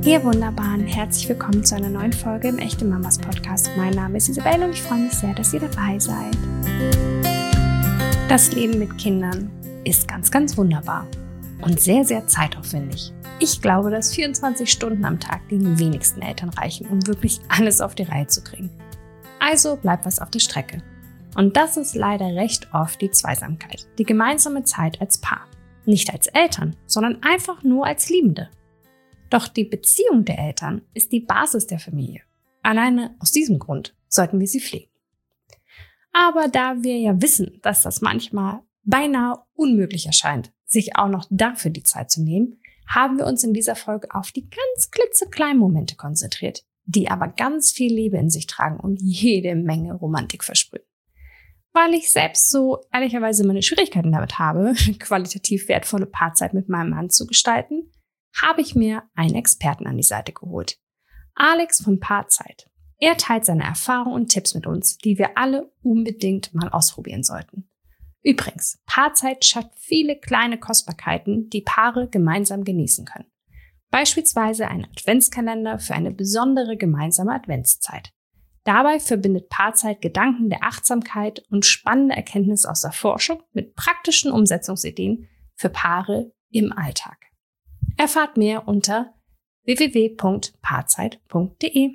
Ihr Wunderbaren, herzlich willkommen zu einer neuen Folge im Echte Mamas Podcast. Mein Name ist Isabelle und ich freue mich sehr, dass ihr dabei seid. Das Leben mit Kindern ist ganz, ganz wunderbar und sehr, sehr zeitaufwendig. Ich glaube, dass 24 Stunden am Tag den wenigsten Eltern reichen, um wirklich alles auf die Reihe zu kriegen. Also bleibt was auf der Strecke. Und das ist leider recht oft die Zweisamkeit, die gemeinsame Zeit als Paar. Nicht als Eltern, sondern einfach nur als Liebende. Doch die Beziehung der Eltern ist die Basis der Familie. Alleine aus diesem Grund sollten wir sie pflegen. Aber da wir ja wissen, dass das manchmal beinahe unmöglich erscheint, sich auch noch dafür die Zeit zu nehmen, haben wir uns in dieser Folge auf die ganz klitzekleinen Momente konzentriert, die aber ganz viel Liebe in sich tragen und jede Menge Romantik versprühen. Weil ich selbst so ehrlicherweise meine Schwierigkeiten damit habe, qualitativ wertvolle Paarzeit mit meinem Mann zu gestalten, habe ich mir einen Experten an die Seite geholt. Alex von Paarzeit. Er teilt seine Erfahrungen und Tipps mit uns, die wir alle unbedingt mal ausprobieren sollten. Übrigens, Paarzeit schafft viele kleine Kostbarkeiten, die Paare gemeinsam genießen können. Beispielsweise ein Adventskalender für eine besondere gemeinsame Adventszeit. Dabei verbindet Paarzeit Gedanken der Achtsamkeit und spannende Erkenntnisse aus der Forschung mit praktischen Umsetzungsideen für Paare im Alltag. Erfahrt mehr unter www.paarzeit.de.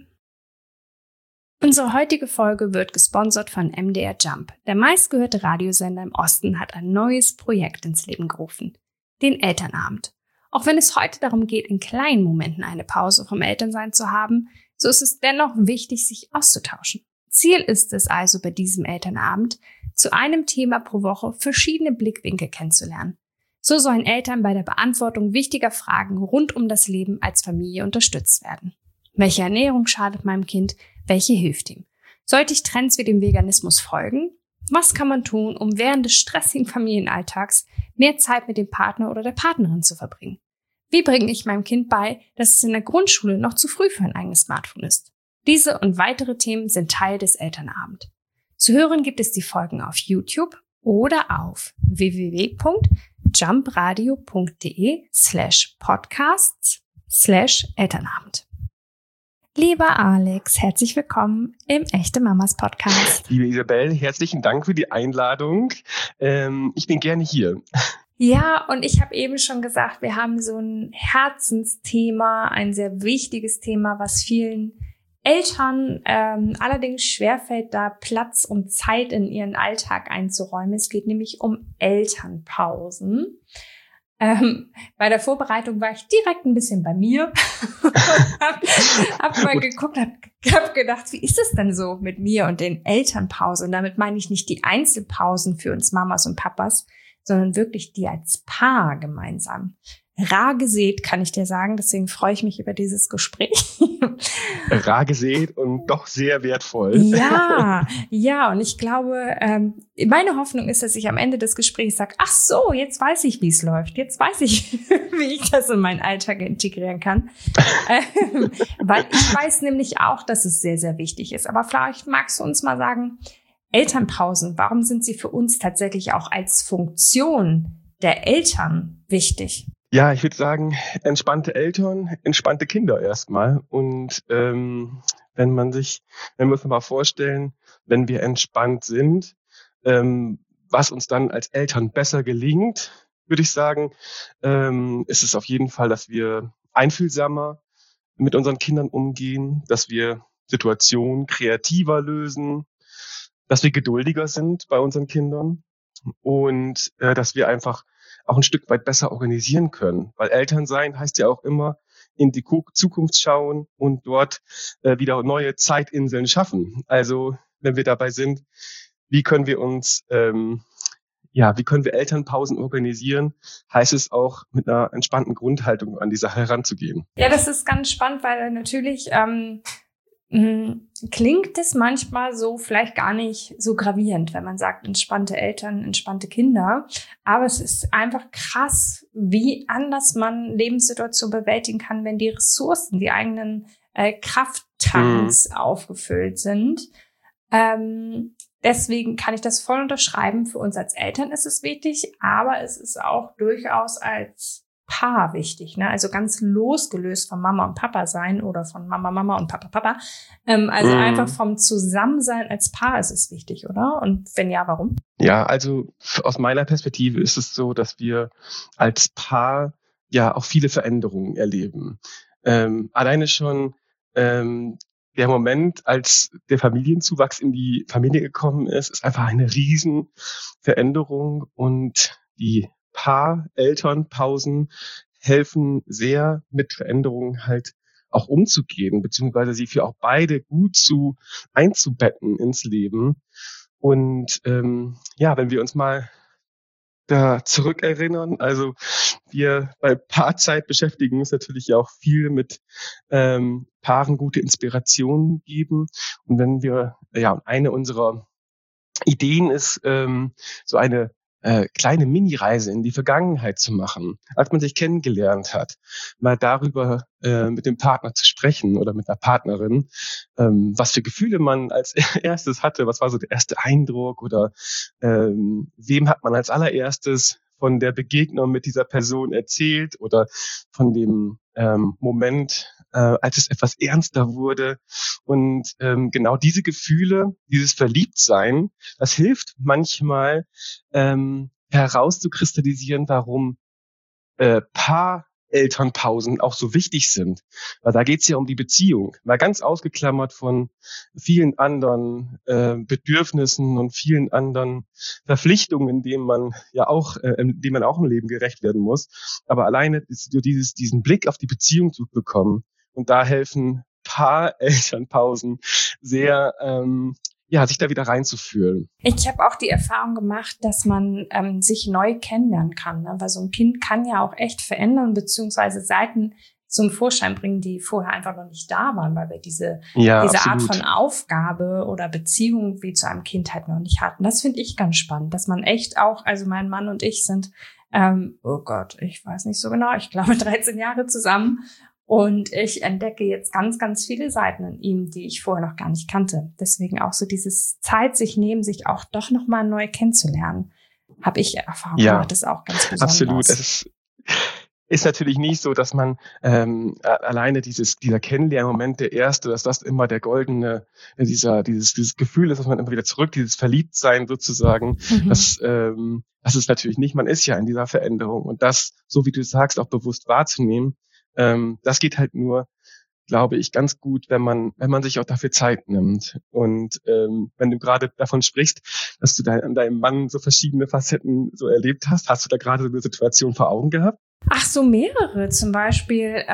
Unsere heutige Folge wird gesponsert von MDR Jump. Der meistgehörte Radiosender im Osten hat ein neues Projekt ins Leben gerufen, den Elternabend. Auch wenn es heute darum geht, in kleinen Momenten eine Pause vom Elternsein zu haben, so ist es dennoch wichtig, sich auszutauschen. Ziel ist es also bei diesem Elternabend, zu einem Thema pro Woche verschiedene Blickwinkel kennenzulernen. So sollen Eltern bei der Beantwortung wichtiger Fragen rund um das Leben als Familie unterstützt werden. Welche Ernährung schadet meinem Kind? Welche hilft ihm? Sollte ich Trends wie dem Veganismus folgen? Was kann man tun, um während des stressigen Familienalltags mehr Zeit mit dem Partner oder der Partnerin zu verbringen? Wie bringe ich meinem Kind bei, dass es in der Grundschule noch zu früh für ein eigenes Smartphone ist? Diese und weitere Themen sind Teil des Elternabends. Zu hören gibt es die Folgen auf YouTube oder auf www.jumpradio.de/podcasts/Elternabend. Lieber Alex, herzlich willkommen im Echte Mamas Podcast. Liebe Isabelle, herzlichen Dank für die Einladung. Ich bin gerne hier. Ja, und ich habe eben schon gesagt, wir haben so ein Herzensthema, ein sehr wichtiges Thema, was vielen Eltern allerdings schwerfällt, da Platz und Zeit in ihren Alltag einzuräumen. Es geht nämlich um Elternpausen. Bei der Vorbereitung war ich direkt ein bisschen bei mir und hab mal geguckt, hab gedacht, wie ist es denn so mit mir und den Elternpausen? Und damit meine ich nicht die Einzelpausen für uns Mamas und Papas, sondern wirklich die als Paar gemeinsam. Rar gesät, kann ich dir sagen. Deswegen freue ich mich über dieses Gespräch. Rar gesät und doch sehr wertvoll. Ja. Und ich glaube, meine Hoffnung ist, dass ich am Ende des Gesprächs sage, ach so, jetzt weiß ich, wie es läuft. Jetzt weiß ich, wie ich das in meinen Alltag integrieren kann. Weil ich weiß nämlich auch, dass es sehr, sehr wichtig ist. Aber vielleicht magst du uns mal sagen, Elternpausen, warum sind sie für uns tatsächlich auch als Funktion der Eltern wichtig? Ja, ich würde sagen, entspannte Eltern, entspannte Kinder erstmal. Und wenn wir uns mal vorstellen, wenn wir entspannt sind, was uns dann als Eltern besser gelingt, würde ich sagen, ist es auf jeden Fall, dass wir einfühlsamer mit unseren Kindern umgehen, dass wir Situationen kreativer lösen, dass wir geduldiger sind bei unseren Kindern und dass wir einfach auch ein Stück weit besser organisieren können. Weil Elternsein heißt ja auch immer in die Zukunft schauen und dort wieder neue Zeitinseln schaffen. Also wenn wir dabei sind, wie können wir Elternpausen organisieren, heißt es auch mit einer entspannten Grundhaltung an die Sache heranzugehen. Ja, das ist ganz spannend, weil natürlich klingt es manchmal so vielleicht gar nicht so gravierend, wenn man sagt, entspannte Eltern, entspannte Kinder. Aber es ist einfach krass, wie anders man Lebenssituationen bewältigen kann, wenn die Ressourcen, die eigenen Krafttanks aufgefüllt sind. Deswegen kann ich das voll unterschreiben. Für uns als Eltern ist es wichtig, aber es ist auch durchaus als Paar wichtig, ne? Also ganz losgelöst von Mama und Papa sein oder von Mama und Papa. Also einfach vom Zusammensein als Paar ist es wichtig, oder? Und wenn ja, warum? Ja, also aus meiner Perspektive ist es so, dass wir als Paar ja auch viele Veränderungen erleben. Alleine schon der Moment, als der Familienzuwachs in die Familie gekommen ist einfach eine Riesenveränderung, und die Elternpausen helfen sehr, mit Veränderungen halt auch umzugehen, beziehungsweise sie für auch beide gut einzubetten ins Leben. Und wenn wir uns mal da zurückerinnern, also wir bei Paarzeit beschäftigen uns natürlich ja auch viel mit Paaren gute Inspirationen geben. Und wenn wir, eine unserer Ideen ist, so eine kleine Mini-Reise in die Vergangenheit zu machen, als man sich kennengelernt hat, mal darüber mit dem Partner zu sprechen oder mit einer Partnerin, was für Gefühle man als erstes hatte, was war so der erste Eindruck, oder wem hat man als allererstes von der Begegnung mit dieser Person erzählt, oder von dem Moment, als es etwas ernster wurde. Und genau diese Gefühle, dieses Verliebtsein, das hilft manchmal herauszukristallisieren, warum Paarelternpausen auch so wichtig sind. Weil da geht's ja um die Beziehung. Mal ganz ausgeklammert von vielen anderen Bedürfnissen und vielen anderen Verpflichtungen, denen man auch im Leben gerecht werden muss. Aber alleine diesen Blick auf die Beziehung zu bekommen. Und da helfen Paarelternpausen sehr, sich da wieder reinzufühlen. Ich habe auch die Erfahrung gemacht, dass man sich neu kennenlernen kann, ne? Weil so ein Kind kann ja auch echt verändern, beziehungsweise Seiten zum Vorschein bringen, die vorher einfach noch nicht da waren, weil wir diese Art von Aufgabe oder Beziehung wie zu einem Kind halt noch nicht hatten. Das finde ich ganz spannend, dass man echt auch, also mein Mann und ich sind, ich weiß nicht so genau, ich glaube 13 Jahre zusammen. Und ich entdecke jetzt ganz, ganz viele Seiten in ihm, die ich vorher noch gar nicht kannte. Deswegen auch so dieses Zeit sich nehmen, sich auch doch nochmal neu kennenzulernen, habe ich Erfahrung gemacht. Das ist auch ganz besonders. Absolut. Es ist natürlich nicht so, dass man alleine dieser Kennenlernmoment, der erste, dass das immer der goldene, dieses Gefühl ist, dass man immer wieder zurück, dieses Verliebtsein sozusagen, das ist natürlich nicht. Man ist ja in dieser Veränderung, und das, so wie du sagst, auch bewusst wahrzunehmen. Das geht halt nur, glaube ich, ganz gut, wenn man sich auch dafür Zeit nimmt. Und wenn du gerade davon sprichst, dass du an deinem Mann so verschiedene Facetten so erlebt hast du da gerade so eine Situation vor Augen gehabt? Ach, so mehrere. Zum Beispiel,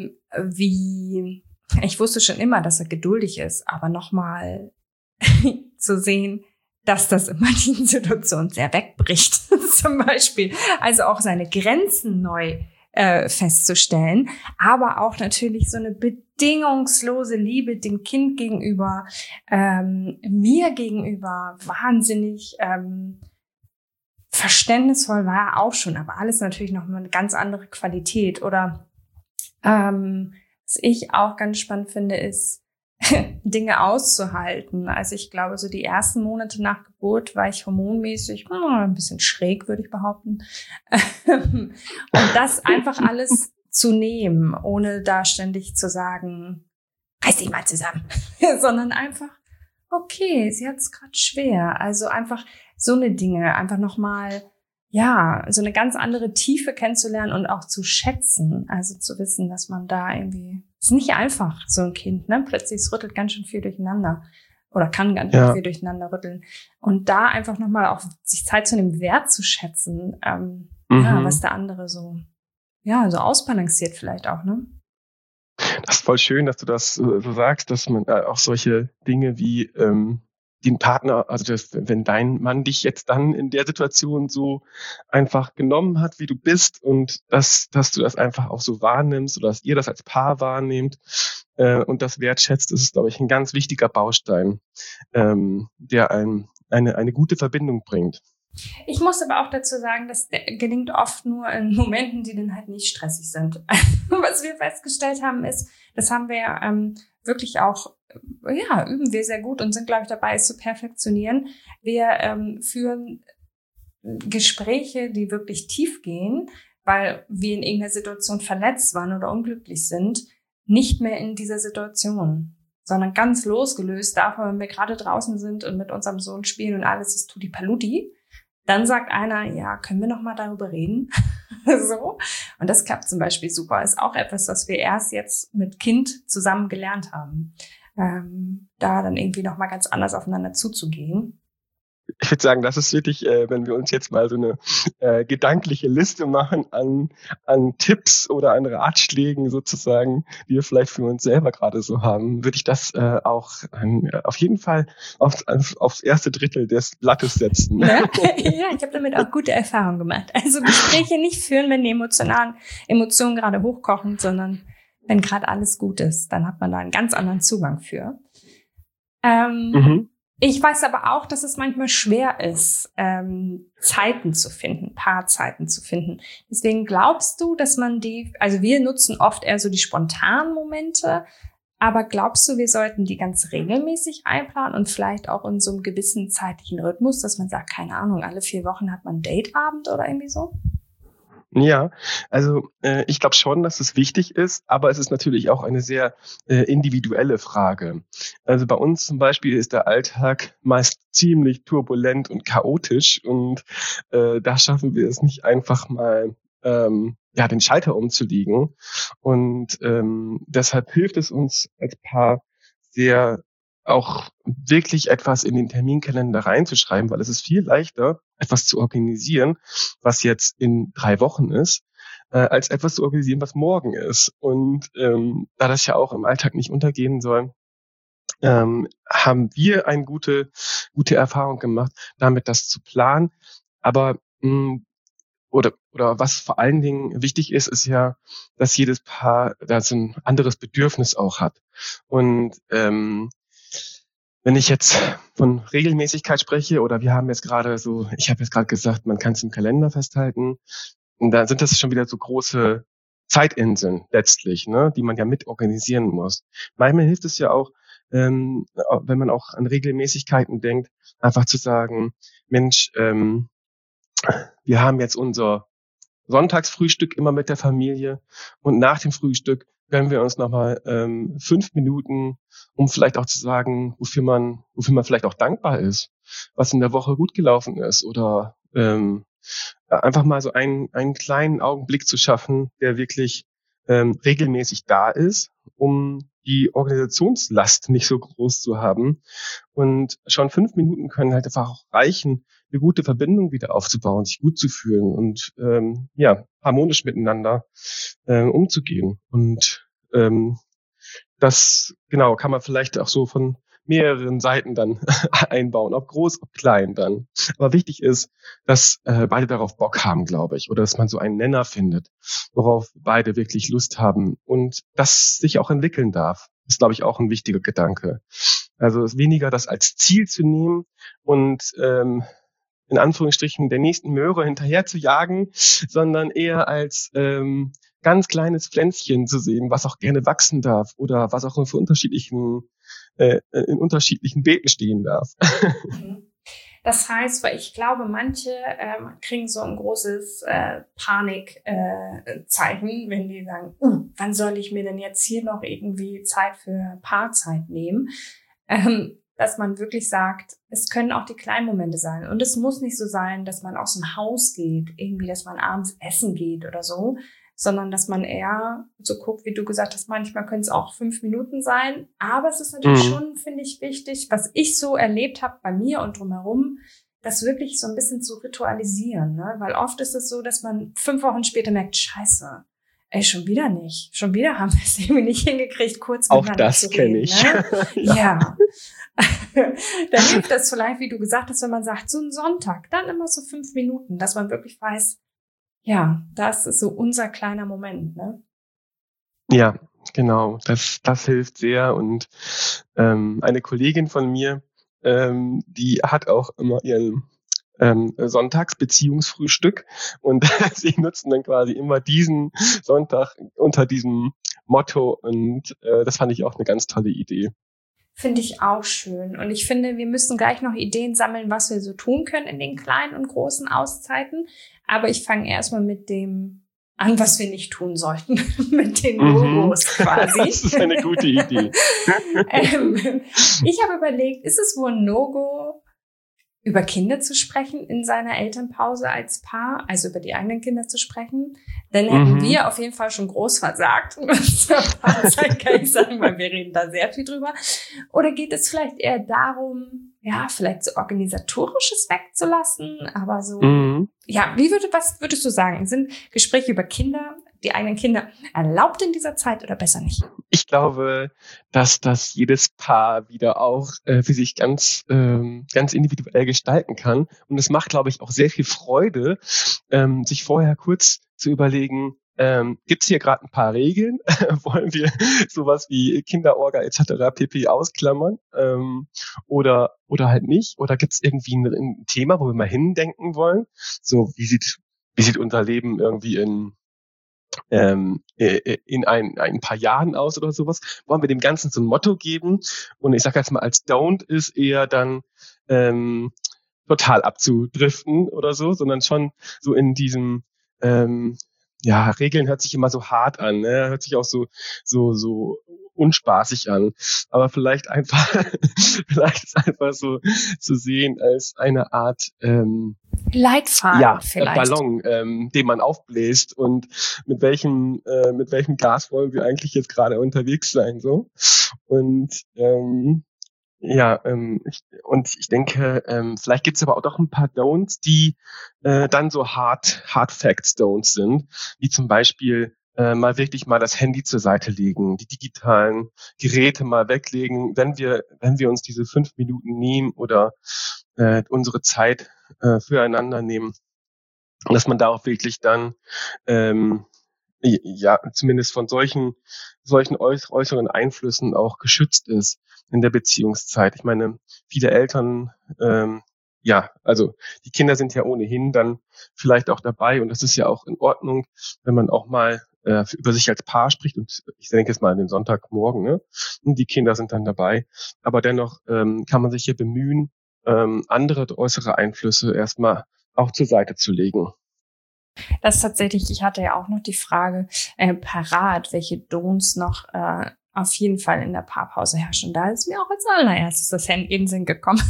ich wusste schon immer, dass er geduldig ist, aber nochmal zu sehen, dass das in manchen Situationen sehr wegbricht. Zum Beispiel, also auch seine Grenzen neu festzustellen, aber auch natürlich so eine bedingungslose Liebe dem Kind gegenüber, mir gegenüber, wahnsinnig verständnisvoll war er auch schon, aber alles natürlich noch mal eine ganz andere Qualität. Oder was ich auch ganz spannend finde, ist Dinge auszuhalten. Also ich glaube, so die ersten Monate nach Geburt war ich hormonmäßig ein bisschen schräg, würde ich behaupten. Und das einfach alles zu nehmen, ohne da ständig zu sagen, reiß dich mal zusammen, sondern einfach, okay, sie hat es gerade schwer. Also einfach so eine Dinge, einfach nochmal, so eine ganz andere Tiefe kennenzulernen und auch zu schätzen. Also zu wissen, dass man da irgendwie, ist nicht einfach, so ein Kind, ne? Plötzlich es rüttelt ganz schön viel durcheinander oder kann ganz schön viel durcheinander rütteln. Und da einfach nochmal auch sich Zeit zu nehmen, Wert zu schätzen, was der andere so ausbalanciert vielleicht auch, ne? Das ist voll schön, dass du das so sagst, dass man auch solche Dinge wie den Partner, also wenn dein Mann dich jetzt dann in der Situation so einfach genommen hat, wie du bist, und dass du das einfach auch so wahrnimmst, oder dass ihr das als Paar wahrnehmt und das wertschätzt, das ist, glaube ich, ein ganz wichtiger Baustein, der einem eine gute Verbindung bringt. Ich muss aber auch dazu sagen, das gelingt oft nur in Momenten, die dann halt nicht stressig sind. Was wir festgestellt haben ist, das haben wir wirklich auch, üben wir sehr gut und sind, glaube ich, dabei, es zu perfektionieren. Wir führen Gespräche, die wirklich tief gehen, weil wir in irgendeiner Situation verletzt waren oder unglücklich sind, nicht mehr in dieser Situation, sondern ganz losgelöst davon, wenn wir gerade draußen sind und mit unserem Sohn spielen und alles ist tutti paluti, dann sagt einer, ja, können wir noch mal darüber reden? So. Und das klappt zum Beispiel super. Ist auch etwas, was wir erst jetzt mit Kind zusammen gelernt haben, da dann irgendwie noch mal ganz anders aufeinander zuzugehen. Ich würde sagen, das ist wirklich, wenn wir uns jetzt mal so eine gedankliche Liste machen an Tipps oder an Ratschlägen sozusagen, die wir vielleicht für uns selber gerade so haben, würde ich das auch auf jeden Fall aufs erste Drittel des Blattes setzen. Ne? Ja, ich habe damit auch gute Erfahrungen gemacht. Also Gespräche nicht führen, wenn die Emotionen gerade hochkochen, sondern wenn gerade alles gut ist, dann hat man da einen ganz anderen Zugang für. Ich weiß aber auch, dass es manchmal schwer ist, Zeiten zu finden, Paarzeiten zu finden. Deswegen glaubst du, dass man also wir nutzen oft eher so die spontanen Momente, aber glaubst du, wir sollten die ganz regelmäßig einplanen und vielleicht auch in so einem gewissen zeitlichen Rhythmus, dass man sagt, keine Ahnung, alle 4 Wochen hat man einen Dateabend oder irgendwie so? Ja, also ich glaube schon, dass es wichtig ist, aber es ist natürlich auch eine sehr individuelle Frage. Also bei uns zum Beispiel ist der Alltag meist ziemlich turbulent und chaotisch und da schaffen wir es nicht einfach mal den Schalter umzulegen. Und deshalb hilft es uns als Paar sehr, auch wirklich etwas in den Terminkalender reinzuschreiben, weil es ist viel leichter, etwas zu organisieren, was jetzt in 3 Wochen ist, als etwas zu organisieren, was morgen ist. Und da das ja auch im Alltag nicht untergehen soll, haben wir eine gute Erfahrung gemacht, damit das zu planen. Aber oder was vor allen Dingen wichtig ist, ist ja, dass jedes Paar da so ein anderes Bedürfnis auch hat. Und wenn ich jetzt von Regelmäßigkeit spreche oder ich habe jetzt gerade gesagt, man kann es im Kalender festhalten, und dann sind das schon wieder so große Zeitinseln letztlich, ne, die man ja mit organisieren muss. Manchmal hilft es ja auch, wenn man auch an Regelmäßigkeiten denkt, einfach zu sagen, Mensch, wir haben jetzt unser Sonntagsfrühstück immer mit der Familie und nach dem Frühstück gönnen wir uns nochmal 5 Minuten, um vielleicht auch zu sagen, wofür man vielleicht auch dankbar ist, was in der Woche gut gelaufen ist oder einfach mal so einen kleinen Augenblick zu schaffen, der wirklich regelmäßig da ist, um die Organisationslast nicht so groß zu haben. Und schon 5 Minuten können halt einfach auch reichen, eine gute Verbindung wieder aufzubauen, sich gut zu fühlen und harmonisch miteinander umzugehen. Und das genau kann man vielleicht auch so von mehreren Seiten dann einbauen, ob groß, ob klein dann. Aber wichtig ist, dass beide darauf Bock haben, glaube ich, oder dass man so einen Nenner findet, worauf beide wirklich Lust haben und das sich auch entwickeln darf. Ist, glaube ich, auch ein wichtiger Gedanke. Also ist weniger das als Ziel zu nehmen und in Anführungsstrichen der nächsten Möhre hinterher zu jagen, sondern eher als ganz kleines Pflänzchen zu sehen, was auch gerne wachsen darf oder was auch in unterschiedlichen Beeten stehen darf. Das heißt, weil ich glaube, manche kriegen so ein großes Panikzeichen, wenn die sagen, wann soll ich mir denn jetzt hier noch irgendwie Zeit für Paarzeit nehmen? Dass man wirklich sagt, es können auch die kleinen Momente sein. Und es muss nicht so sein, dass man aus dem Haus geht, irgendwie, dass man abends essen geht oder so, sondern dass man eher so guckt, wie du gesagt hast, manchmal können es auch 5 Minuten sein. Aber es ist natürlich schon, finde ich, wichtig, was ich so erlebt habe bei mir und drumherum, das wirklich so ein bisschen zu ritualisieren, ne? Weil oft ist es so, dass man 5 Wochen später merkt, scheiße, ey, schon wieder nicht. Schon wieder haben wir es irgendwie nicht hingekriegt, kurz miteinander zu reden. Auch das kenne ich. Ne? Ja. Dann hilft das vielleicht, wie du gesagt hast, wenn man sagt, so ein Sonntag, dann immer so 5 Minuten, dass man wirklich weiß, ja, das ist so unser kleiner Moment, ne? Ja, genau. Das hilft sehr. Und eine Kollegin von mir, die hat auch immer ihren Sonntagsbeziehungsfrühstück und sie nutzen dann quasi immer diesen Sonntag unter diesem Motto und das fand ich auch eine ganz tolle Idee. Finde ich auch schön. Und ich finde, wir müssen gleich noch Ideen sammeln, was wir so tun können in den kleinen und großen Auszeiten. Aber ich fange erstmal mit dem an, was wir nicht tun sollten mit den Logos quasi. Das ist eine gute Idee. Ich habe überlegt, ist es wohl ein No-Go, über Kinder zu sprechen in seiner Elternpause als Paar, also über die eigenen Kinder zu sprechen? Dann hätten wir auf jeden Fall schon groß versagt. Paarzeit kann ich sagen, weil wir reden da sehr viel drüber. Oder geht es vielleicht eher darum, ja, vielleicht so Organisatorisches wegzulassen, aber so, ja, was würdest du sagen? Sind Gespräche über Kinder, die eigenen Kinder, erlaubt in dieser Zeit oder besser nicht? Ich glaube, dass das jedes Paar wieder auch für sich ganz individuell gestalten kann. Und es macht, glaube ich, auch sehr viel Freude, sich vorher kurz zu überlegen, gibt es hier gerade ein paar Regeln? Wollen wir sowas wie Kinderorga etc. pp. Ausklammern? Oder halt nicht? Oder gibt es irgendwie ein Thema, wo wir mal hindenken wollen? So, wie sieht unser Leben irgendwie in ein paar Jahren aus oder sowas? Wollen wir dem Ganzen so ein Motto geben? Und ich sage jetzt mal, als Don't ist eher dann total abzudriften oder so, sondern schon so in diesem Regeln hört sich immer so hart an, ne? Hört sich auch so unspaßig an. Aber vielleicht ist einfach so zu sehen als eine Art Leitfaden vielleicht. Ballon, den man aufbläst und mit welchem Gas wollen wir eigentlich jetzt gerade unterwegs sein, so. Und ich denke, vielleicht gibt's aber auch doch ein paar Don'ts, die dann so Hard Facts Don'ts sind, wie zum Beispiel mal das Handy zur Seite legen, die digitalen Geräte mal weglegen, wenn wir uns diese 5 Minuten nehmen oder unsere Zeit füreinander nehmen, dass man da auch wirklich dann zumindest von solchen äußeren Einflüssen auch geschützt ist in der Beziehungszeit. Ich meine, viele Eltern, also die Kinder sind ja ohnehin dann vielleicht auch dabei und das ist ja auch in Ordnung, wenn man auch mal über sich als Paar spricht und ich denke jetzt mal an den Sonntagmorgen, ne? Und die Kinder sind dann dabei. Aber dennoch kann man sich hier bemühen, andere äußere Einflüsse erstmal auch zur Seite zu legen. Das ist tatsächlich, ich hatte ja auch noch die Frage parat, welche Don'ts noch auf jeden Fall in der Paarpause herrschen. Da ist mir auch als allererstes das Handy in den Sinn gekommen.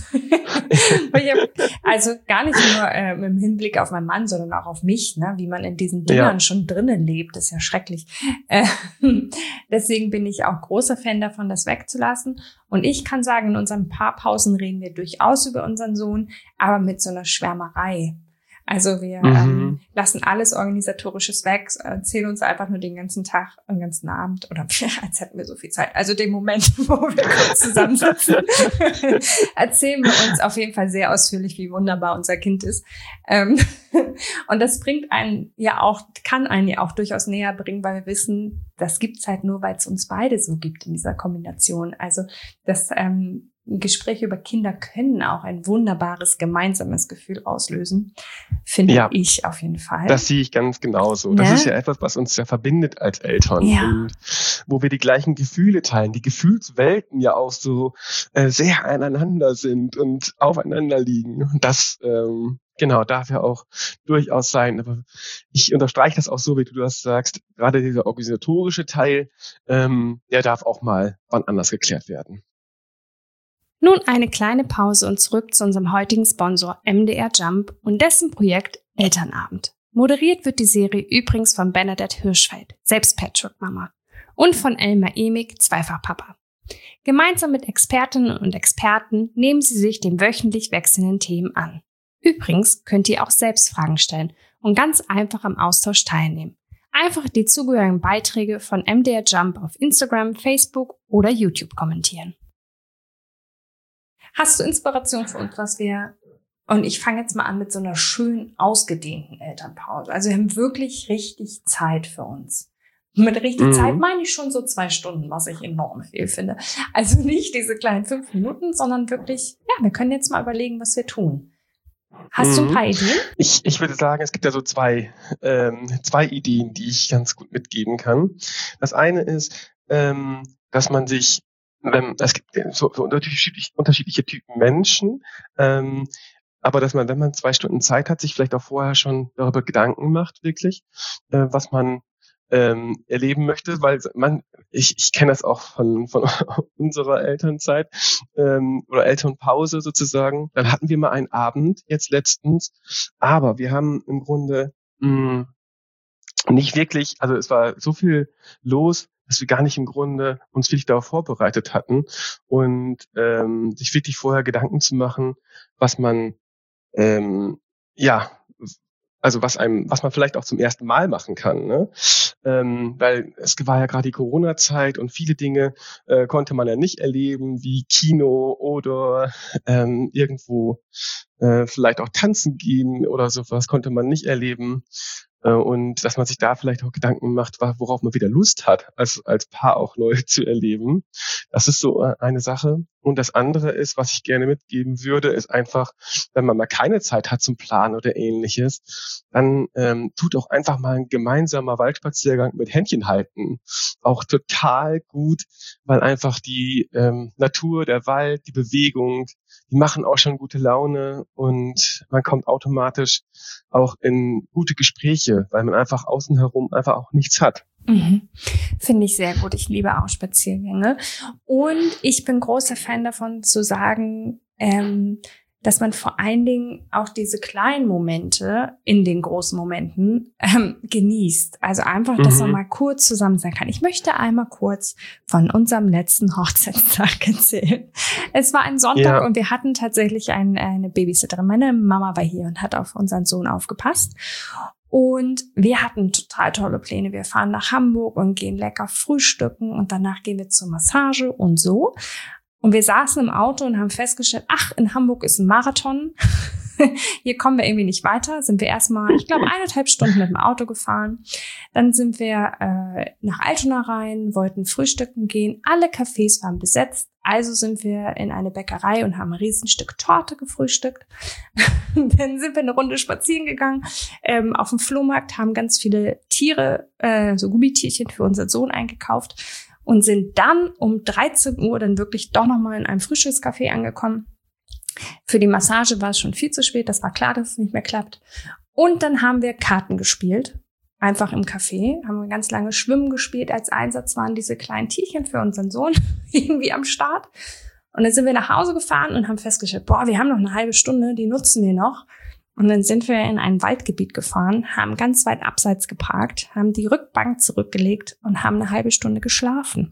Also gar nicht nur mit dem Hinblick auf meinen Mann, sondern auch auf mich, ne? Wie man in diesen Dingern schon drinnen lebt, ist ja schrecklich. Deswegen bin ich auch großer Fan davon, das wegzulassen. Und ich kann sagen, in unseren Paarpausen reden wir durchaus über unseren Sohn, aber mit so einer Schwärmerei. Also wir lassen alles Organisatorisches weg, erzählen uns einfach nur den ganzen Tag, den ganzen Abend oder als hätten wir so viel Zeit. Also den Moment, wo wir kurz zusammensitzen, erzählen wir uns auf jeden Fall sehr ausführlich, wie wunderbar unser Kind ist. Und das bringt einen kann einen ja auch durchaus näher bringen, weil wir wissen, das gibt's halt nur, weil es uns beide so gibt in dieser Kombination. Also das Gespräche über Kinder können auch ein wunderbares gemeinsames Gefühl auslösen, finde ich auf jeden Fall. Das sehe ich ganz genauso. Das ist ja etwas, was uns ja verbindet als Eltern und wo wir die gleichen Gefühle teilen, die Gefühlswelten ja auch so sehr aneinander sind und aufeinander liegen. Und das darf ja auch durchaus sein. Aber ich unterstreiche das auch so, wie du das sagst. Gerade dieser organisatorische Teil, der darf auch mal wann anders geklärt werden. Nun eine kleine Pause und zurück zu unserem heutigen Sponsor MDR Jump und dessen Projekt Elternabend. Moderiert wird die Serie übrigens von Bernadette Hirschfeld, selbst Patchwork-Mama, und von Elmar Emig, Zweifachpapa. Gemeinsam mit Expertinnen und Experten nehmen sie sich den wöchentlich wechselnden Themen an. Übrigens könnt ihr auch selbst Fragen stellen und ganz einfach am Austausch teilnehmen. Einfach die zugehörigen Beiträge von MDR Jump auf Instagram, Facebook oder YouTube kommentieren. Hast du Inspiration für uns, und ich fange jetzt mal an mit so einer schön ausgedehnten Elternpause. Also wir haben wirklich richtig Zeit für uns. Und mit richtig Zeit meine ich schon so 2 Stunden, was ich enorm viel finde. Also nicht diese kleinen 5 Minuten, sondern wirklich, wir können jetzt mal überlegen, was wir tun. Hast du ein paar Ideen? Ich würde sagen, es gibt ja so zwei Ideen, die ich ganz gut mitgeben kann. Das eine ist, dass man sich es gibt so unterschiedliche Typen Menschen, Aber dass man, wenn man 2 Stunden Zeit hat, sich vielleicht auch vorher schon darüber Gedanken macht, wirklich, was man erleben möchte, weil ich kenne das auch von unserer Elternzeit oder Elternpause sozusagen. Dann hatten wir mal einen Abend jetzt letztens, aber wir haben im Grunde nicht wirklich, also es war so viel los, dass wir gar nicht im Grunde uns wirklich darauf vorbereitet hatten und sich wirklich vorher Gedanken zu machen, was man ja, also was man vielleicht auch zum ersten Mal machen kann, ne? Weil es war ja gerade die Corona-Zeit und viele Dinge konnte man ja nicht erleben, wie Kino oder irgendwo vielleicht auch tanzen gehen oder sowas konnte man nicht erleben. Und dass man sich da vielleicht auch Gedanken macht, worauf man wieder Lust hat, als Paar auch neu zu erleben. Das ist so eine Sache. Und das andere ist, was ich gerne mitgeben würde, ist einfach, wenn man mal keine Zeit hat zum Planen oder Ähnliches, dann tut auch einfach mal ein gemeinsamer Waldspaziergang mit Händchen halten auch total gut, weil einfach die Natur, der Wald, die Bewegung, die machen auch schon gute Laune und man kommt automatisch auch in gute Gespräche, weil man einfach außen herum einfach auch nichts hat. Mhm. Finde ich sehr gut. Ich liebe auch Spaziergänge. Und ich bin großer Fan davon zu sagen, dass man vor allen Dingen auch diese kleinen Momente in den großen Momenten genießt. Also einfach, dass man mal kurz zusammen sein kann. Ich möchte einmal kurz von unserem letzten Hochzeitstag erzählen. Es war ein Sonntag und wir hatten tatsächlich eine Babysitterin. Meine Mama war hier und hat auf unseren Sohn aufgepasst. Und wir hatten total tolle Pläne. Wir fahren nach Hamburg und gehen lecker frühstücken und danach gehen wir zur Massage und so. Und wir saßen im Auto und haben festgestellt, in Hamburg ist ein Marathon. Hier kommen wir irgendwie nicht weiter. Sind wir erstmal, ich glaube, 1,5 Stunden mit dem Auto gefahren. Dann sind wir nach Altona rein, wollten frühstücken gehen. Alle Cafés waren besetzt. Also sind wir in eine Bäckerei und haben ein Riesenstück Torte gefrühstückt. Dann sind wir eine Runde spazieren gegangen. Auf dem Flohmarkt haben ganz viele Tiere, so Gummitierchen für unseren Sohn eingekauft. Und sind dann um 13 Uhr dann wirklich doch nochmal in einem Frühstückscafé angekommen. Für die Massage war es schon viel zu spät. Das war klar, dass es nicht mehr klappt. Und dann haben wir Karten gespielt. Einfach im Café. Haben wir ganz lange Schwimmen gespielt. Als Einsatz waren diese kleinen Tierchen für unseren Sohn irgendwie am Start. Und dann sind wir nach Hause gefahren und haben festgestellt, wir haben noch eine halbe Stunde, die nutzen wir noch. Und dann sind wir in ein Waldgebiet gefahren, haben ganz weit abseits geparkt, haben die Rückbank zurückgelegt und haben eine halbe Stunde geschlafen.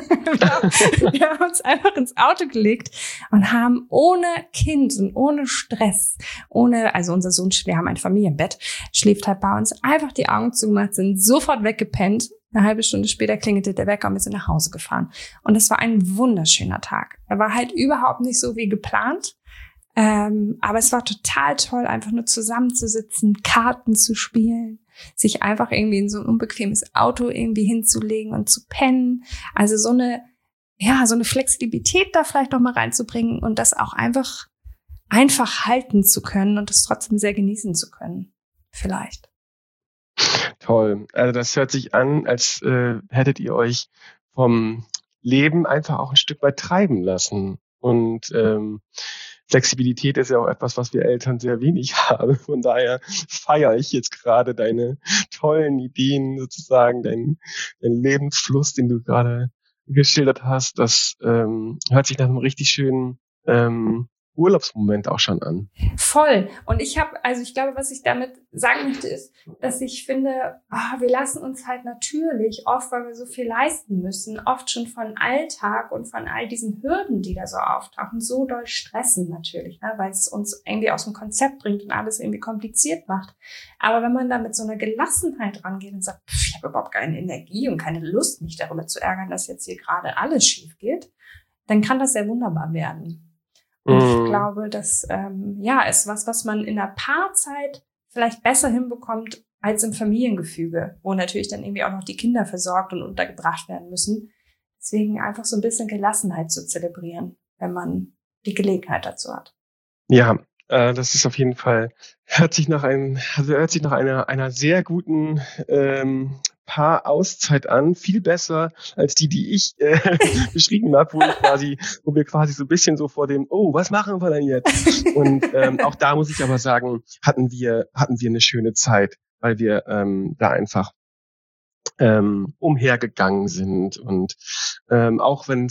Wir haben uns einfach ins Auto gelegt und haben ohne Kind und ohne Stress, also unser Sohn, wir haben ein Familienbett, schläft halt bei uns, einfach die Augen zugemacht, sind sofort weggepennt. Eine halbe Stunde später klingelte der Wecker und wir sind nach Hause gefahren. Und es war ein wunderschöner Tag. Er war halt überhaupt nicht so wie geplant. Aber es war total toll, einfach nur zusammenzusitzen, Karten zu spielen, sich einfach irgendwie in so ein unbequemes Auto irgendwie hinzulegen und zu pennen. Also so eine Flexibilität da vielleicht noch mal reinzubringen und das auch einfach halten zu können und das trotzdem sehr genießen zu können. Vielleicht. Toll. Also das hört sich an, als hättet ihr euch vom Leben einfach auch ein Stück weit treiben lassen. Und Flexibilität ist ja auch etwas, was wir Eltern sehr wenig haben. Von daher feiere ich jetzt gerade deine tollen Ideen, sozusagen, deinen Lebensfluss, den du gerade geschildert hast. Das hört sich nach einem richtig schönen Urlaubsmoment auch schon an. Voll. Und ich glaube, was ich damit sagen möchte, ist, dass ich finde, wir lassen uns halt natürlich oft, weil wir so viel leisten müssen, oft schon von Alltag und von all diesen Hürden, die da so auftauchen, so doll stressen natürlich, ne? Weil es uns irgendwie aus dem Konzept bringt und alles irgendwie kompliziert macht. Aber wenn man da mit so einer Gelassenheit rangeht und sagt, ich habe überhaupt keine Energie und keine Lust, mich darüber zu ärgern, dass jetzt hier gerade alles schief geht, dann kann das sehr wunderbar werden. Und ich glaube, das ist was man in der Paarzeit vielleicht besser hinbekommt als im Familiengefüge, wo natürlich dann irgendwie auch noch die Kinder versorgt und untergebracht werden müssen. Deswegen einfach so ein bisschen Gelassenheit zu zelebrieren, wenn man die Gelegenheit dazu hat. Ja, das ist auf jeden Fall, hört sich nach einer sehr guten Paar-Auszeit an, viel besser als die ich beschrieben habe, wo wir quasi so ein bisschen so vor dem, oh, was machen wir denn jetzt? Und auch da muss ich aber sagen, hatten wir eine schöne Zeit, weil wir da einfach umhergegangen sind und auch wenn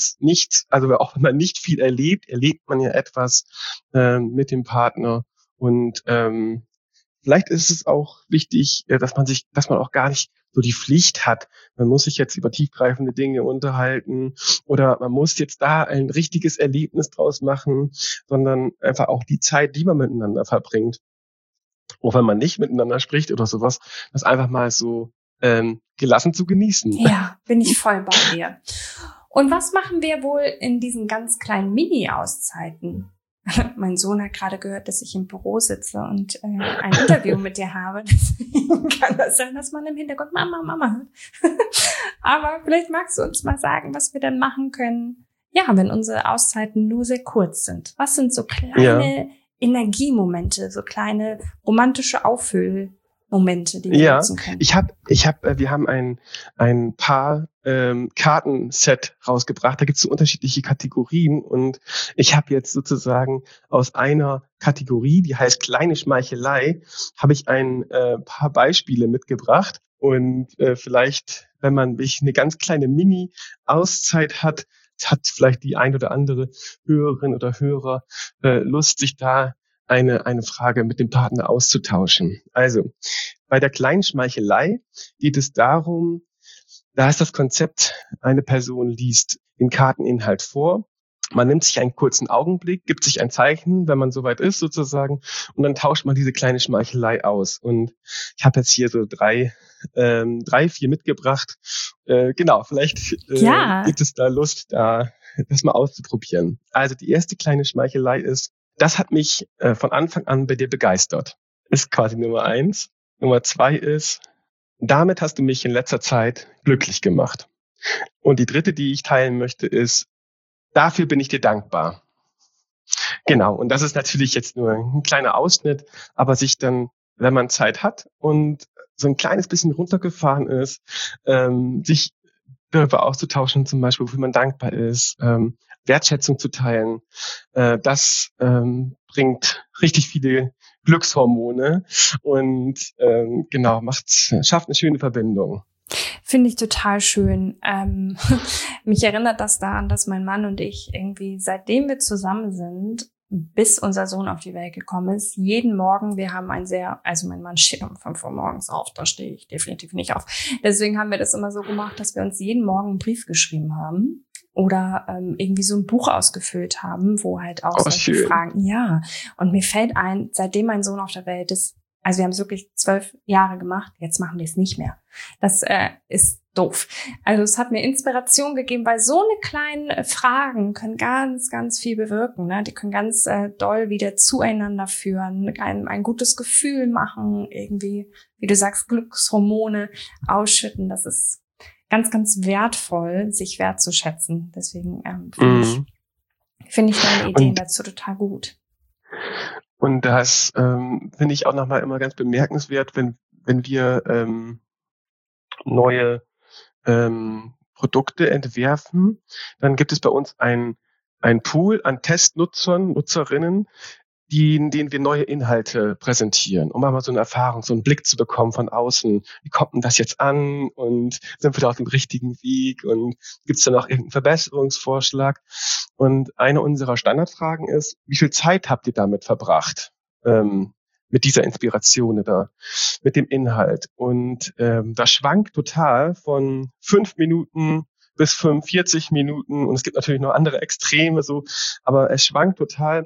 man nicht viel erlebt man ja etwas mit dem Partner und vielleicht ist es auch wichtig, dass man auch gar nicht so die Pflicht hat. Man muss sich jetzt über tiefgreifende Dinge unterhalten oder man muss jetzt da ein richtiges Erlebnis draus machen, sondern einfach auch die Zeit, die man miteinander verbringt, auch wenn man nicht miteinander spricht oder sowas, das einfach mal so gelassen zu genießen. Ja, bin ich voll bei dir. Und was machen wir wohl in diesen ganz kleinen Mini-Auszeiten? Mein Sohn hat gerade gehört, dass ich im Büro sitze und ein Interview mit dir habe. Deswegen kann das sein, dass man im Hintergrund Mama hört. Aber vielleicht magst du uns mal sagen, was wir denn machen können, ja, wenn unsere Auszeiten nur sehr kurz sind. Was sind so kleine Energiemomente, so kleine romantische Auffüllmomente, die wir nutzen können? Wir haben ein paar Kartenset rausgebracht. Da gibt es so unterschiedliche Kategorien und ich habe jetzt sozusagen aus einer Kategorie, die heißt kleine Schmeichelei, habe ich ein paar Beispiele mitgebracht und vielleicht, wenn man eine ganz kleine Mini-Auszeit hat vielleicht die ein oder andere Hörerin oder Hörer Lust, sich da eine Frage mit dem Partner auszutauschen. Also, bei der kleinen Schmeichelei geht es darum, da ist das Konzept, eine Person liest den Karteninhalt vor, man nimmt sich einen kurzen Augenblick, gibt sich ein Zeichen, wenn man soweit ist sozusagen, und dann tauscht man diese kleine Schmeichelei aus. Und ich habe jetzt hier so drei, 4 mitgebracht. Genau, vielleicht gibt es da Lust, das mal auszuprobieren. Also die erste kleine Schmeichelei ist, das hat mich von Anfang an bei dir begeistert. Ist quasi Nummer 1. Nummer 2 ist, damit hast du mich in letzter Zeit glücklich gemacht. Und die dritte, die ich teilen möchte, ist, dafür bin ich dir dankbar. Genau, und das ist natürlich jetzt nur ein kleiner Ausschnitt, aber sich dann, wenn man Zeit hat und so ein kleines bisschen runtergefahren ist, sich darüber auszutauschen, zum Beispiel, wofür man dankbar ist, Wertschätzung zu teilen, das bringt richtig viele Glückshormone und schafft eine schöne Verbindung. Finde ich total schön. Mich erinnert das daran, dass mein Mann und ich irgendwie, seitdem wir zusammen sind, bis unser Sohn auf die Welt gekommen ist, jeden Morgen, wir haben mein Mann steht um 5 Uhr morgens auf, da stehe ich definitiv nicht auf. Deswegen haben wir das immer so gemacht, dass wir uns jeden Morgen einen Brief geschrieben haben oder irgendwie so ein Buch ausgefüllt haben, wo halt auch solche Fragen, und mir fällt ein, seitdem mein Sohn auf der Welt ist, also wir haben es wirklich 12 Jahre gemacht, jetzt machen wir es nicht mehr. Das ist doof. Also es hat mir Inspiration gegeben, weil so eine kleinen Fragen können ganz, ganz viel bewirken. Ne? Die können ganz doll wieder zueinander führen, ein gutes Gefühl machen, irgendwie, wie du sagst, Glückshormone ausschütten. Das ist ganz, ganz wertvoll, sich wertzuschätzen. Deswegen finde ich deine Ideen dazu total gut. Und das finde ich auch nochmal immer ganz bemerkenswert, wenn wir neue Produkte entwerfen, dann gibt es bei uns ein Pool an Testnutzern, Nutzerinnen, denen wir neue Inhalte präsentieren, um einmal so eine Erfahrung, so einen Blick zu bekommen von außen. Wie kommt denn das jetzt an? Und sind wir da auf dem richtigen Weg? Und gibt es da noch irgendeinen Verbesserungsvorschlag? Und eine unserer Standardfragen ist, wie viel Zeit habt ihr damit verbracht? Mit dieser Inspiration oder mit dem Inhalt. Und das schwankt total von 5 Minuten bis 45 Minuten. Und es gibt natürlich noch andere Extreme, so, aber es schwankt total.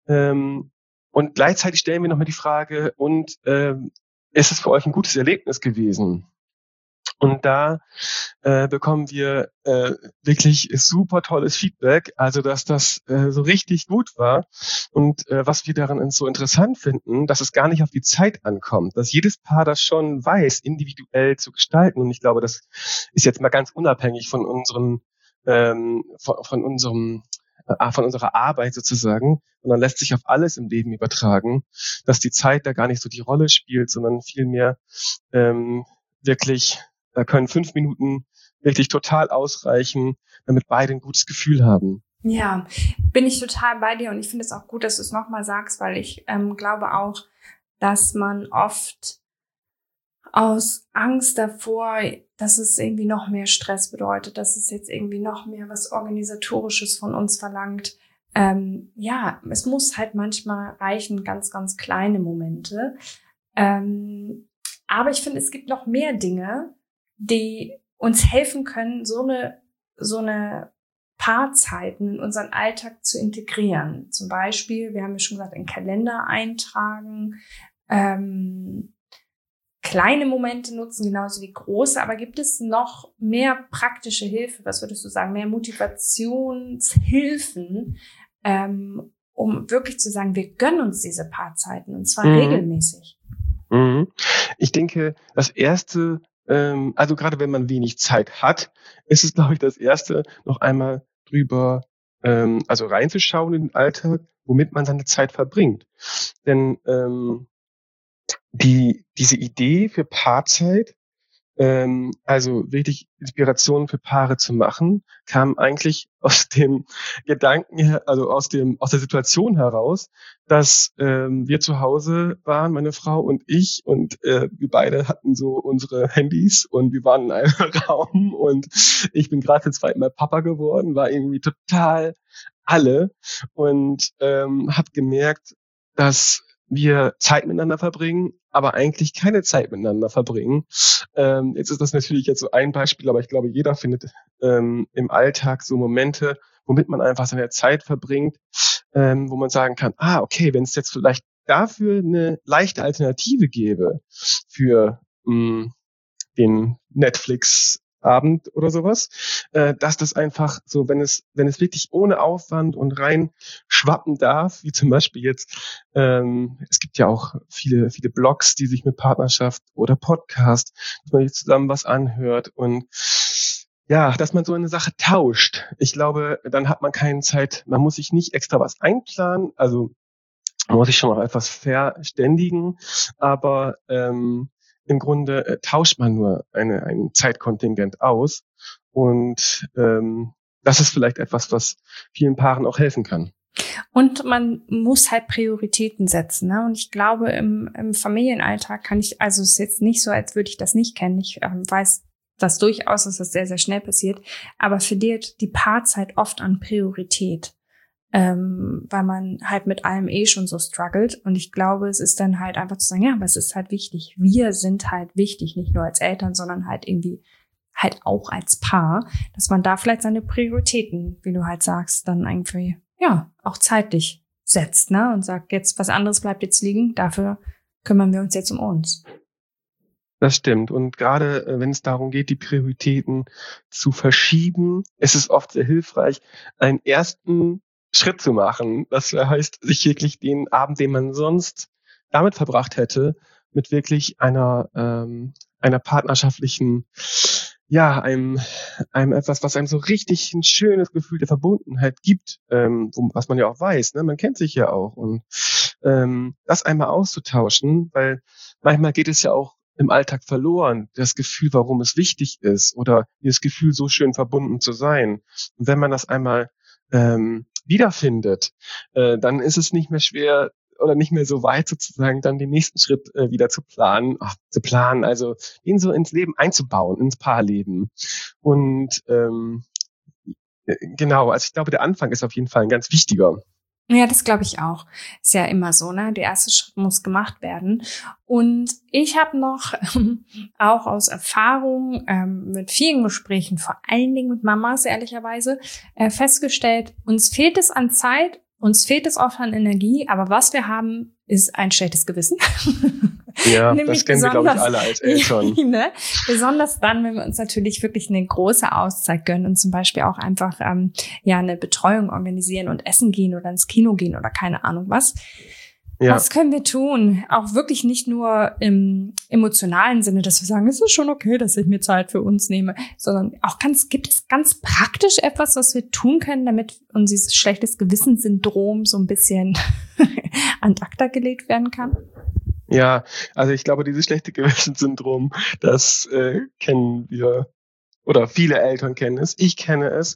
Und gleichzeitig stellen wir nochmal die Frage, ist es für euch ein gutes Erlebnis gewesen? Und da bekommen wir wirklich super tolles Feedback, also dass das so richtig gut war. Und was wir daran so interessant finden, dass es gar nicht auf die Zeit ankommt, dass jedes Paar das schon weiß, individuell zu gestalten. Und ich glaube, das ist jetzt mal ganz unabhängig von unserer Arbeit sozusagen, und dann lässt sich auf alles im Leben übertragen, dass die Zeit da gar nicht so die Rolle spielt, sondern vielmehr wirklich Da können 5 Minuten wirklich total ausreichen, damit beide ein gutes Gefühl haben. Ja, bin ich total bei dir und ich finde es auch gut, dass du es nochmal sagst, weil ich glaube auch, dass man oft aus Angst davor, dass es irgendwie noch mehr Stress bedeutet, dass es jetzt irgendwie noch mehr was Organisatorisches von uns verlangt. Es muss halt manchmal reichen, ganz, ganz kleine Momente. Aber ich finde, es gibt noch mehr Dinge, die uns helfen können, so eine Paarzeiten in unseren Alltag zu integrieren. Zum Beispiel, wir haben ja schon gesagt, einen Kalender eintragen, kleine Momente nutzen, genauso wie große. Aber gibt es noch mehr praktische Hilfe? Was würdest du sagen? Mehr Motivationshilfen, um wirklich zu sagen, wir gönnen uns diese Paarzeiten und zwar regelmäßig? Ich denke, das Erste, also gerade wenn man wenig Zeit hat, ist es, glaube ich, das Erste, noch einmal drüber, also reinzuschauen in den Alltag, womit man seine Zeit verbringt. Denn diese Idee für Paarzeit, also wirklich Inspiration für Paare zu machen, kam eigentlich aus dem Gedanken, also aus der Situation heraus, dass wir zu Hause waren, meine Frau und ich, und wir beide hatten so unsere Handys und wir waren in einem Raum und ich bin gerade zum zweiten Mal Papa geworden, war irgendwie total alle und habe gemerkt, dass wir Zeit miteinander verbringen, aber eigentlich keine Zeit miteinander verbringen. Jetzt ist das natürlich jetzt so ein Beispiel, aber ich glaube, jeder findet im Alltag so Momente, womit man einfach seine Zeit verbringt, wo man sagen kann, okay, wenn es jetzt vielleicht dafür eine leichte Alternative gäbe für den Netflix-Abend oder sowas, dass das einfach so, wenn es wirklich ohne Aufwand und rein schwappen darf, wie zum Beispiel jetzt, es gibt ja auch viele Blogs, die sich mit Partnerschaft oder Podcast, dass man sich zusammen was anhört und ja, dass man so eine Sache tauscht. Ich glaube, dann hat man keine Zeit, man muss sich nicht extra was einplanen, also man muss sich schon noch etwas verständigen, aber im Grunde tauscht man nur ein Zeitkontingent aus und das ist vielleicht etwas, was vielen Paaren auch helfen kann. Und man muss halt Prioritäten setzen, ne? Und ich glaube, im Familienalltag es ist jetzt nicht so, als würde ich das nicht kennen. Ich weiß das durchaus, dass das sehr, sehr schnell passiert, aber verliert die Paarzeit oft an Priorität, weil man halt mit allem schon so struggelt. Und ich glaube, es ist dann halt einfach zu sagen, ja, aber es ist halt wichtig. Wir sind halt wichtig, nicht nur als Eltern, sondern halt irgendwie halt auch als Paar, dass man da vielleicht seine Prioritäten, wie du halt sagst, dann irgendwie, ja, auch zeitlich setzt, ne? Und sagt, jetzt was anderes bleibt jetzt liegen, dafür kümmern wir uns jetzt um uns. Das stimmt. Und gerade wenn es darum geht, die Prioritäten zu verschieben, ist es oft sehr hilfreich, einen ersten Schritt zu machen. Das heißt, sich wirklich den Abend, den man sonst damit verbracht hätte, mit wirklich einer partnerschaftlichen, ja, einem etwas, was einem so richtig ein schönes Gefühl der Verbundenheit gibt, was man ja auch weiß, ne? Man kennt sich ja auch. Und das einmal auszutauschen, weil manchmal geht es ja auch im Alltag verloren, das Gefühl, warum es wichtig ist oder das Gefühl, so schön verbunden zu sein. Und wenn man das einmal wiederfindet, dann ist es nicht mehr schwer oder nicht mehr so weit sozusagen, dann den nächsten Schritt wieder zu planen, also ihn so ins Leben einzubauen, ins Paarleben. Und genau, also ich glaube, der Anfang ist auf jeden Fall ein ganz wichtiger. Ja, das glaube ich auch. Ist ja immer so, ne? Der erste Schritt muss gemacht werden. Und ich habe noch auch aus Erfahrung mit vielen Gesprächen, vor allen Dingen mit Mamas, ehrlicherweise, festgestellt, uns fehlt es an Zeit, uns fehlt es oft an Energie, aber was wir haben, ist ein schlechtes Gewissen. Ja, das kennen wir, glaube ich, alle als Eltern. Ne? Besonders dann, wenn wir uns natürlich wirklich eine große Auszeit gönnen und zum Beispiel auch einfach eine Betreuung organisieren und essen gehen oder ins Kino gehen oder keine Ahnung was. Ja. Was können wir tun? Auch wirklich nicht nur im emotionalen Sinne, dass wir sagen, es ist schon okay, dass ich mir Zeit für uns nehme, sondern auch gibt es ganz praktisch etwas, was wir tun können, damit uns dieses schlechtes Gewissen-Syndrom so ein bisschen an acta gelegt werden kann? Ja, also ich glaube, dieses schlechte Gewissen-Syndrom, das kennen wir oder viele Eltern kennen es. Ich kenne es.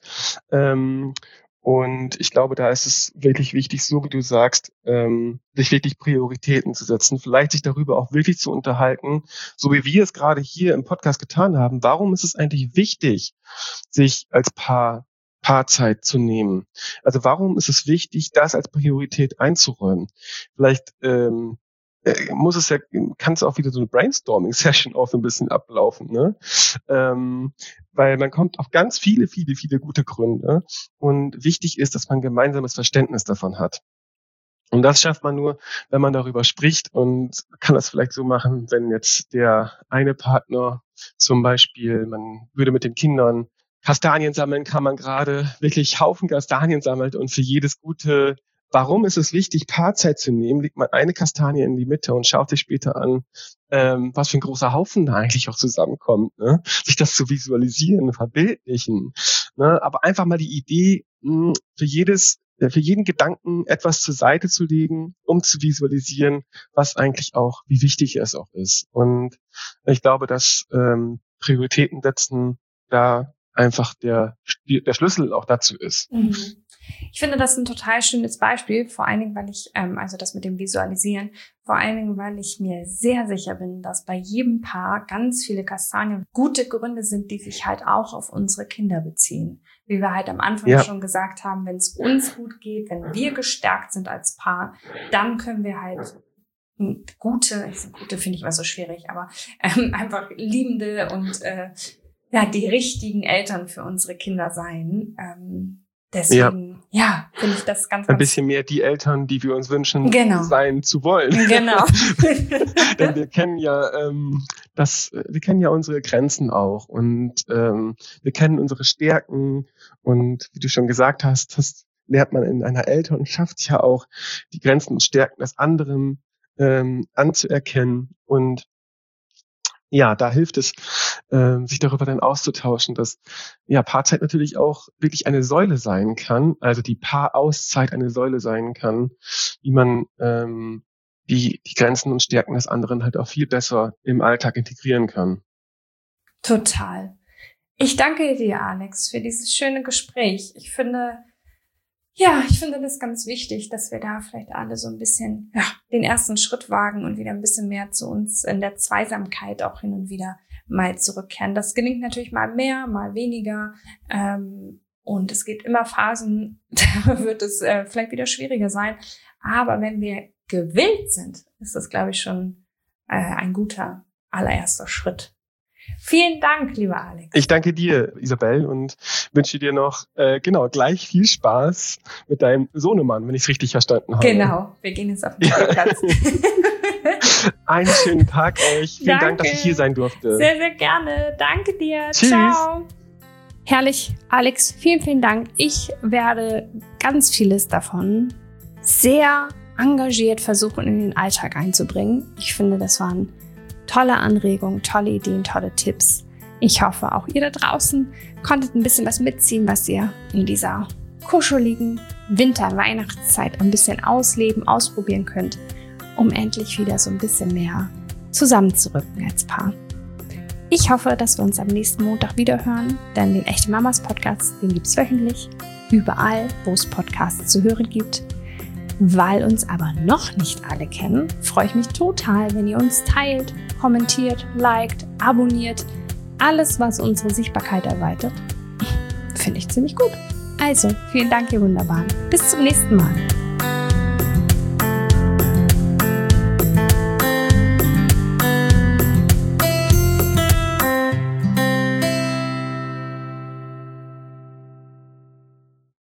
Und ich glaube, da ist es wirklich wichtig, so wie du sagst, sich wirklich Prioritäten zu setzen, vielleicht sich darüber auch wirklich zu unterhalten, so wie wir es gerade hier im Podcast getan haben. Warum ist es eigentlich wichtig, sich als Paarzeit zu nehmen? Also warum ist es wichtig, das als Priorität einzuräumen? Vielleicht kann es auch wieder so eine Brainstorming-Session auch so ein bisschen ablaufen, ne? Weil man kommt auf ganz viele gute Gründe und wichtig ist, dass man gemeinsames Verständnis davon hat. Und das schafft man nur, wenn man darüber spricht und kann das vielleicht so machen, wenn jetzt der eine Partner zum Beispiel, man würde mit den Kindern Kastanien sammeln, kann man gerade wirklich Haufen Kastanien sammelt und für jedes gute Warum ist es wichtig, Paarzeit zu nehmen? Legt man eine Kastanie in die Mitte und schaut sich später an, was für ein großer Haufen da eigentlich auch zusammenkommt. Ne? Sich das zu visualisieren, verbildlichen. Ne? Aber einfach mal die Idee, für jeden Gedanken etwas zur Seite zu legen, um zu visualisieren, was eigentlich auch, wie wichtig es auch ist. Und ich glaube, dass Prioritäten setzen da einfach der Schlüssel auch dazu ist. Mhm. Ich finde das ein total schönes Beispiel, vor allen Dingen, weil ich, also das mit dem Visualisieren, vor allen Dingen, weil ich mir sehr sicher bin, dass bei jedem Paar ganz viele Kastanien gute Gründe sind, die sich halt auch auf unsere Kinder beziehen. Wie wir halt am Anfang schon gesagt haben, wenn es uns gut geht, wenn wir gestärkt sind als Paar, dann können wir halt gute finde ich immer so schwierig, aber einfach liebende und die richtigen Eltern für unsere Kinder sein. Deswegen, finde ich das ganz ein bisschen mehr die Eltern, die wir uns wünschen, sein zu wollen. Genau. Denn wir kennen ja unsere Grenzen auch und wir kennen unsere Stärken und wie du schon gesagt hast, das lernt man in einer Elternschaft ja auch, die Grenzen und Stärken des anderen anzuerkennen und ja, da hilft es, sich darüber dann auszutauschen, dass Paarzeit natürlich auch wirklich eine Säule sein kann, also die Paarauszeit eine Säule sein kann, wie man die Grenzen und Stärken des anderen halt auch viel besser im Alltag integrieren kann. Total. Ich danke dir, Alex, für dieses schöne Gespräch. Ich finde das ganz wichtig, dass wir da vielleicht alle so ein bisschen den ersten Schritt wagen und wieder ein bisschen mehr zu uns in der Zweisamkeit auch hin und wieder mal zurückkehren. Das gelingt natürlich mal mehr, mal weniger. Und es gibt immer Phasen, da wird es vielleicht wieder schwieriger sein. Aber wenn wir gewillt sind, ist das, glaube ich, schon ein guter allererster Schritt. Vielen Dank, lieber Alex. Ich danke dir, Isabel, und wünsche dir noch gleich viel Spaß mit deinem Sohnemann, wenn ich es richtig verstanden habe. Genau, wir gehen jetzt auf den Spielplatz. Einen schönen Tag euch. Vielen Dank, dass ich hier sein durfte. Sehr, sehr gerne. Danke dir. Tschüss. Ciao. Herrlich, Alex, vielen, vielen Dank. Ich werde ganz vieles davon sehr engagiert versuchen, in den Alltag einzubringen. Ich finde, das waren tolle Anregungen, tolle Ideen, tolle Tipps. Ich hoffe, auch ihr da draußen konntet ein bisschen was mitziehen, was ihr in dieser kuscheligen Winter-Weihnachtszeit ein bisschen ausleben, ausprobieren könnt, um endlich wieder so ein bisschen mehr zusammenzurücken als Paar. Ich hoffe, dass wir uns am nächsten Montag wieder hören, denn den Echte Mamas Podcast, den gibt es wöchentlich, überall, wo es Podcasts zu hören gibt. Weil uns aber noch nicht alle kennen, freue ich mich total, wenn ihr uns teilt, kommentiert, liked, abonniert. Alles, was unsere Sichtbarkeit erweitert, finde ich ziemlich gut. Also, vielen Dank, ihr Wunderbaren. Bis zum nächsten Mal.